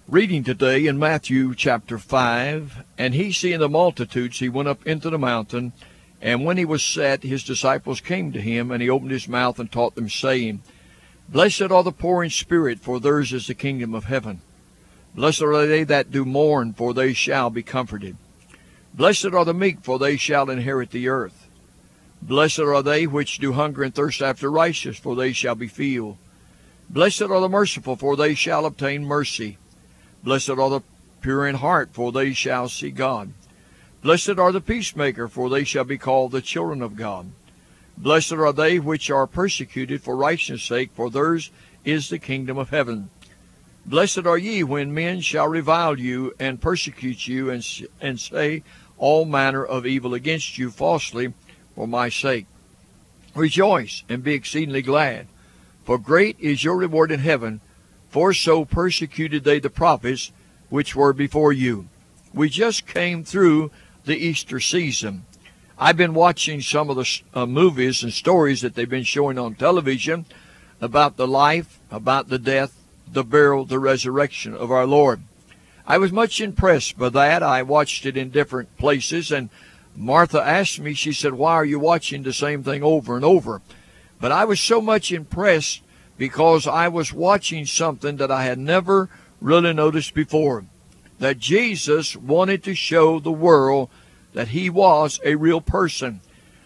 Reading today in Matthew chapter 5, and he seeing the multitudes, he went up into the mountain, and when he was set, his disciples came to him, and he opened his mouth and taught them, saying, Blessed are the poor in spirit, for theirs is the kingdom of heaven. Blessed are they that do mourn, for they shall be comforted. Blessed are the meek, for they shall inherit the earth. Blessed are they which do hunger and thirst after righteousness, for they shall be filled. Blessed are the merciful, for they shall obtain mercy. Blessed are the pure in heart, for they shall see God. Blessed are the peacemaker, for they shall be called the children of God. Blessed are they which are persecuted for righteousness' sake, for theirs is the kingdom of heaven. Blessed are ye when men shall revile you, and persecute you, and say all manner of evil against you falsely for my sake. Rejoice, and be exceedingly glad, for great is your reward in heaven, for so persecuted they the prophets which were before you. We just came through the Easter season. I've been watching some of the movies and stories that they've been showing on television about the life, about the death, the burial, the resurrection of our Lord. I was much impressed by that. I watched it in different places, and Martha asked me, she said, why are you watching the same thing over and over? But I was so much impressed because I was watching something that I had never really noticed before, that Jesus wanted to show the world that he was a real person.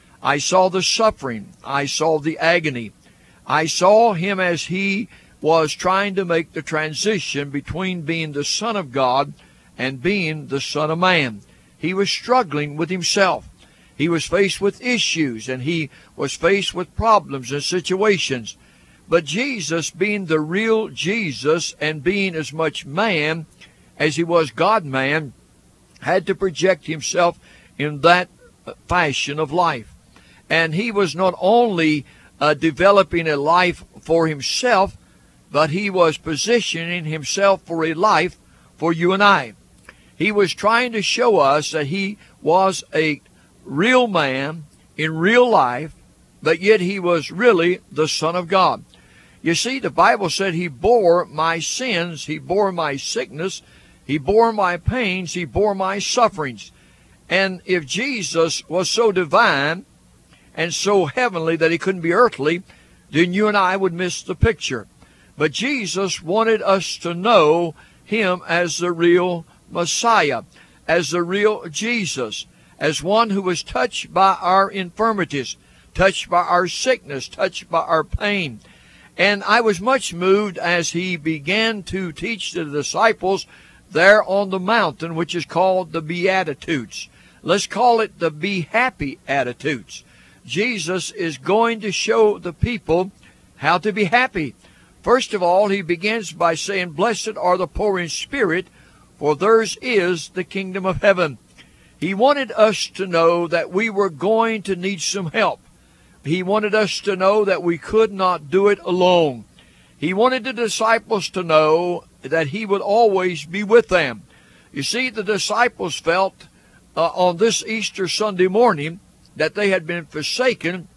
I saw the suffering. I saw the agony. I saw him as he was trying to make the transition between being the Son of God and being the Son of Man. He was struggling with himself. He was faced with issues, and he was faced with problems and situations. But Jesus, being the real Jesus and being as much man as he was God-man, had to project himself in that fashion of life. And he was not only developing a life for himself, but he was positioning himself for a life for you and I. He was trying to show us that he was a real man in real life, but yet he was really the Son of God. You see, the Bible said he bore my sins, he bore my sickness, he bore my pains, he bore my sufferings. And if Jesus was so divine and so heavenly that he couldn't be earthly, then you and I would miss the picture. But Jesus wanted us to know him as the real Messiah, as the real Jesus, as one who was touched by our infirmities, touched by our sickness, touched by our pain. And I was much moved as he began to teach the disciples there on the mountain, which is called the Beatitudes. Let's call it the Be Happy Attitudes. Jesus is going to show the people how to be happy. First of all, he begins by saying, Blessed are the poor in spirit, for theirs is the kingdom of heaven. He wanted us to know that we were going to need some help. He wanted us to know that we could not do it alone. He wanted the disciples to know that he would always be with them. You see, the disciples felt on this Easter Sunday morning that they had been forsaken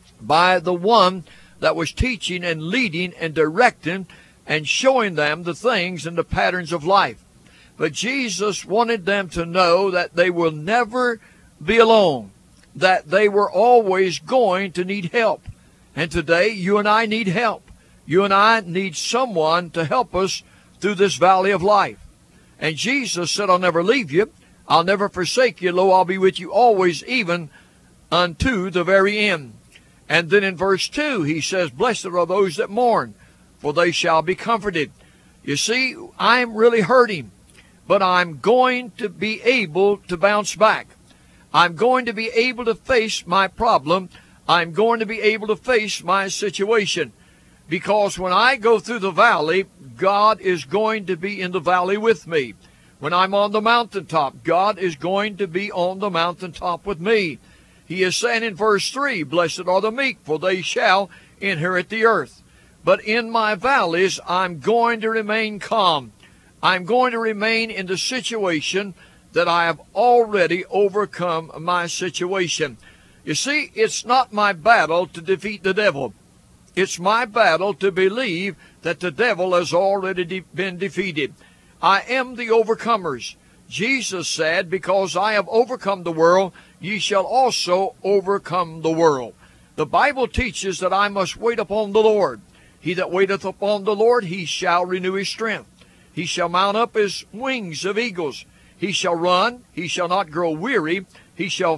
by the one that was teaching and leading and directing and showing them the things and the patterns of life. But Jesus wanted them to know that they will never be alone, that they were always going to need help. And today, you and I need help. You and I need someone to help us through this valley of life. And Jesus said, I'll never leave you. I'll never forsake you. Lo, I'll be with you always, even unto the very end. And then in verse 2, he says, Blessed are those that mourn, for they shall be comforted. You see, I'm really hurting, but I'm going to be able to bounce back. I'm going to be able to face my problem. I'm going to be able to face my situation. Because when I go through the valley, God is going to be in the valley with me. When I'm on the mountaintop, God is going to be on the mountaintop with me. He is saying in verse 3, Blessed are the meek, for they shall inherit the earth. But in my valleys, I'm going to remain calm. I'm going to remain in the situation that I have already overcome my situation. You see, it's not my battle to defeat the devil. It's my battle to believe that the devil has already been defeated. I am the overcomers. Jesus said, because I have overcome the world, ye shall also overcome the world. The Bible teaches that I must wait upon the Lord. He that waiteth upon the Lord, he shall renew his strength. He shall mount up as wings of eagles. He shall run, he shall not grow weary. She shall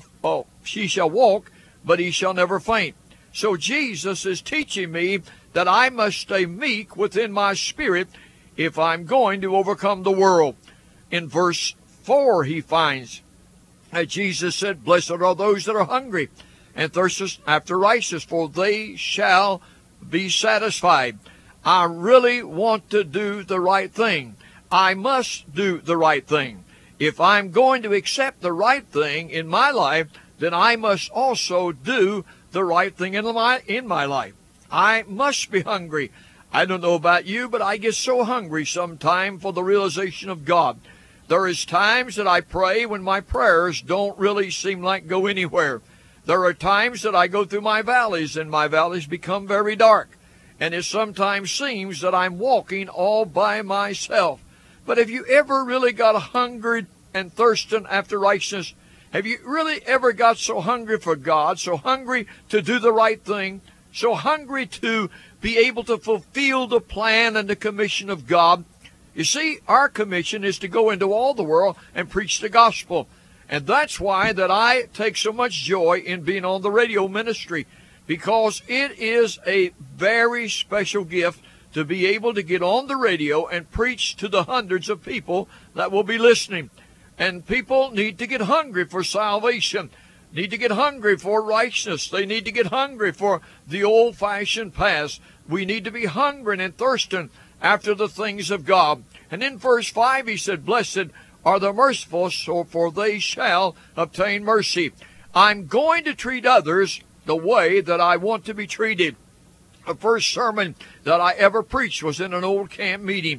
walk, but he shall never faint. So Jesus is teaching me that I must stay meek within my spirit if I'm going to overcome the world. In verse 4, he finds that Jesus said, blessed are those that are hungry and thirsteth after righteousness, for they shall be satisfied. I really want to do the right thing. I must do the right thing. If I'm going to accept the right thing in my life, then I must also do the right thing in my life. I must be hungry. I don't know about you, but I get so hungry sometime for the realization of God. There is times that I pray when my prayers don't really seem like go anywhere. There are times that I go through my valleys, and my valleys become very dark. And it sometimes seems that I'm walking all by myself. But have you ever really got hungry and thirsting after righteousness? Have you really ever got so hungry for God, so hungry to do the right thing, so hungry to be able to fulfill the plan and the commission of God? You see, our commission is to go into all the world and preach the gospel. And that's why that I take so much joy in being on the radio ministry, because it is a very special gift to be able to get on the radio and preach to the hundreds of people that will be listening. And people need to get hungry for salvation, need to get hungry for righteousness. They need to get hungry for the old-fashioned past. We need to be hungering and thirsting after the things of God. And in verse 5 he said, blessed are the merciful, for they shall obtain mercy. I'm going to treat others the way that I want to be treated. The first sermon that I ever preached was in an old camp meeting.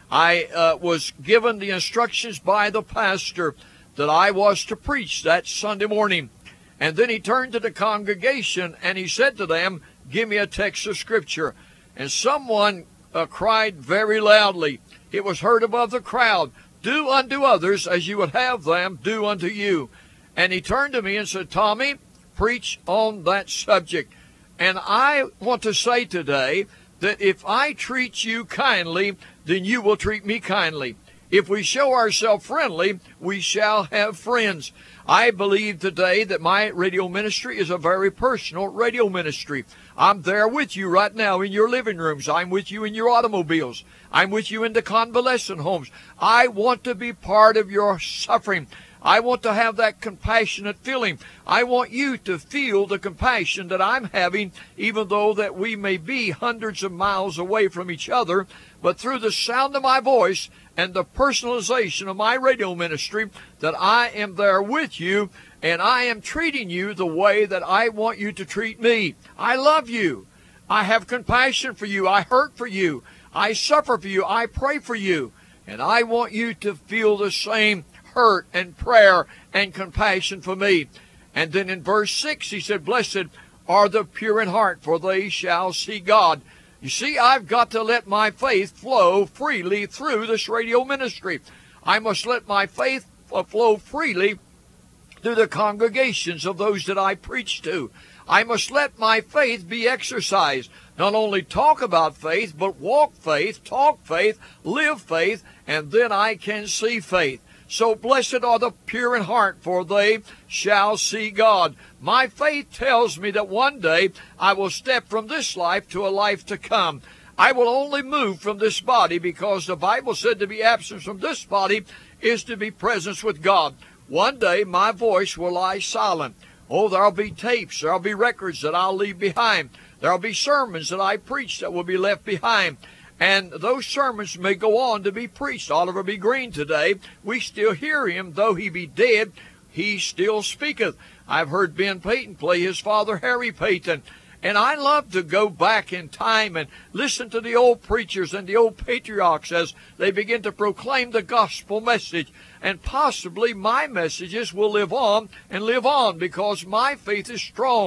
I was given the instructions by the pastor that I was to preach that Sunday morning. And then he turned to the congregation and he said to them, give me a text of Scripture. And someone cried very loudly. It was heard above the crowd, do unto others as you would have them do unto you. And he turned to me and said, Tommy, preach on that subject. And I want to say today that if I treat you kindly, then you will treat me kindly. If we show ourselves friendly, we shall have friends. I believe today that my radio ministry is a very personal radio ministry. I'm there with you right now in your living rooms. I'm with you in your automobiles. I'm with you in the convalescent homes. I want to be part of your suffering. I want to have that compassionate feeling. I want you to feel the compassion that I'm having, even though that we may be hundreds of miles away from each other. But through the sound of my voice and the personalization of my radio ministry, that I am there with you, and I am treating you the way that I want you to treat me. I love you. I have compassion for you. I hurt for you. I suffer for you. I pray for you. And I want you to feel the same hurt and prayer and compassion for me. And then in verse 6 he said, blessed are the pure in heart, for they shall see God. You see, I've got to let my faith flow freely through this radio ministry. I must let my faith flow freely through the congregations of those that I preach to. I must let my faith be exercised. Not only talk about faith, but walk faith, talk faith, live faith, and then I can see faith. So blessed are the pure in heart, for they shall see God. My faith tells me that one day I will step from this life to a life to come. I will only move from this body because the Bible said to be absent from this body is to be present with God. One day my voice will lie silent. Oh, there'll be tapes, there'll be records that I'll leave behind. There'll be sermons that I preach that will be left behind. And those sermons may go on to be preached. Oliver B. Green today, we still hear him. Though he be dead, he still speaketh. I've heard Ben Payton play his father, Harry Payton. And I love to go back in time and listen to the old preachers and the old patriarchs as they begin to proclaim the gospel message. And possibly my messages will live on and live on because my faith is strong.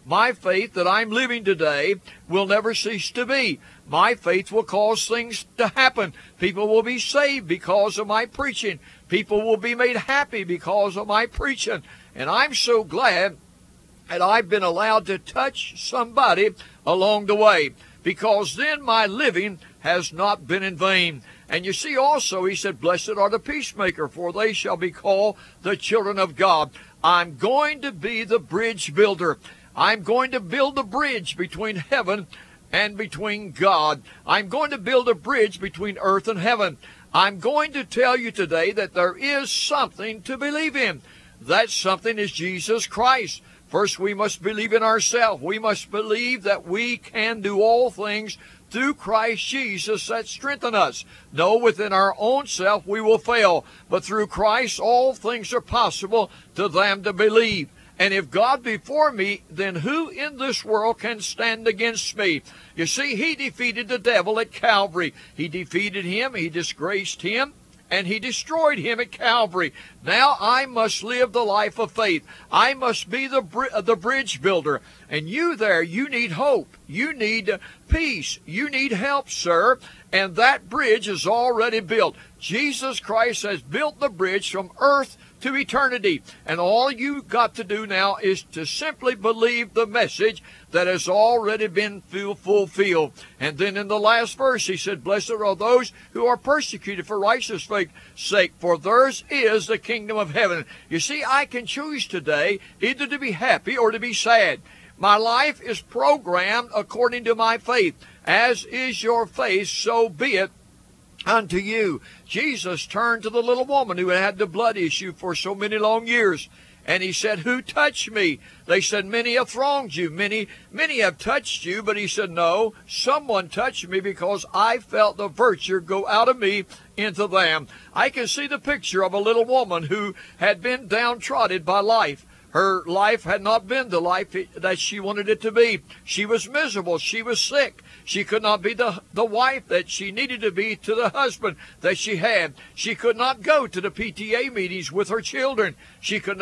My faith that I'm living today will never cease to be. My faith will cause things to happen. People will be saved because of my preaching. People will be made happy because of my preaching. And I'm so glad that I've been allowed to touch somebody along the way, because then my living has not been in vain. And you see also, he said, blessed are the peacemaker, for they shall be called the children of God. I'm going to be the bridge builder. I'm going to build a bridge between heaven and between God. I'm going to build a bridge between earth and heaven. I'm going to tell you today that there is something to believe in. That something is Jesus Christ. First, we must believe in ourselves. We must believe that we can do all things through Christ Jesus that strengthen us. No, within our own self we will fail, but through Christ all things are possible to them that believe. And if God be for me, then who in this world can stand against me? You see, he defeated the devil at Calvary. He defeated him, he disgraced him, and he destroyed him at Calvary. Now I must live the life of faith. I must be the bridge builder. And you there, you need hope. You need peace. You need help, sir. And that bridge is already built. Jesus Christ has built the bridge from earth to eternity. And all you got to do now is to simply believe the message that has already been fulfilled. And then in the last verse, he said, blessed are those who are persecuted for righteousness' sake, for theirs is the kingdom of heaven. You see, I can choose today either to be happy or to be sad. My life is programmed according to my faith. As is your faith, so be it unto you. Jesus turned to the little woman who had the blood issue for so many long years, and he said, who touched me? They said, many have thronged you, many have touched you. But he said, no, someone touched me, because I felt the virtue go out of me into them. I can see the picture of a little woman who had been downtrodden by life. Her life had not been the life that she wanted it to be. She was miserable. She was sick. She could not be the wife that she needed to be to the husband that she had. She could not go to the PTA meetings with her children. She could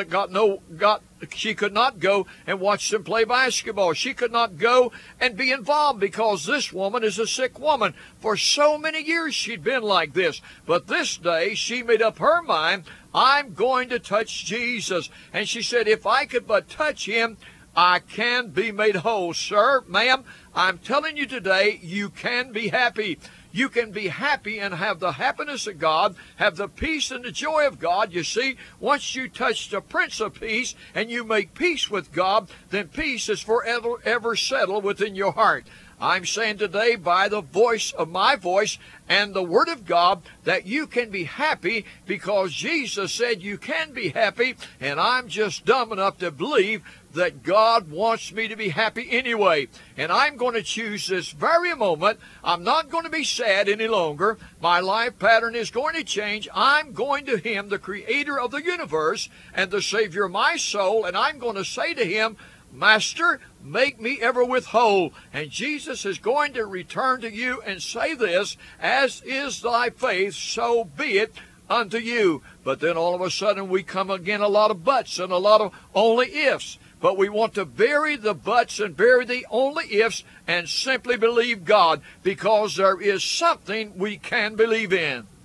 not go and watch them play basketball. She could not go and be involved, because this woman is a sick woman. For so many years she'd been like this. But this day she made up her mind, I'm going to touch Jesus. And she said, if I could but touch him, I can be made whole. Sir, ma'am, I'm telling you today, you can be happy. You can be happy and have the happiness of God, have the peace and the joy of God. You see, once you touch the Prince of Peace and you make peace with God, then peace is forever settled within your heart. I'm saying today, by the voice of my voice and the Word of God, that you can be happy, because Jesus said you can be happy, and I'm just dumb enough to believe that God wants me to be happy anyway. And I'm going to choose this very moment. I'm not going to be sad any longer. My life pattern is going to change. I'm going to him, the creator of the universe and the Savior of my soul, and I'm going to say to him, Master, make me ever with whole. And Jesus is going to return to you and say this, as is thy faith, so be it unto you. But then all of a sudden we come again a lot of buts and a lot of only ifs. But we want to bury the buts and bury the only ifs and simply believe God, because there is something we can believe in.